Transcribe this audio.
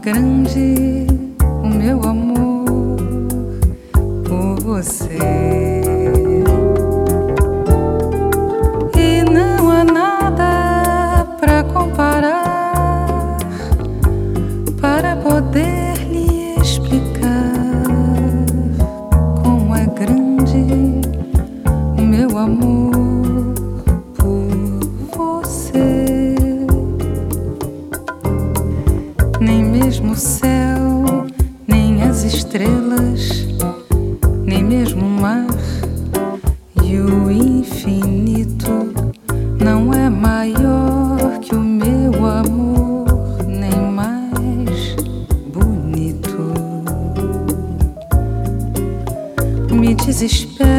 grande o meu amor por você. E não há nada pra comparar, para poder lhe explicar como é grande o meu amor por você. Nem mesmo o céu, nem as estrelas, nem mesmo o mar e o infinito não é maior que o meu amor, nem mais bonito. Me desespero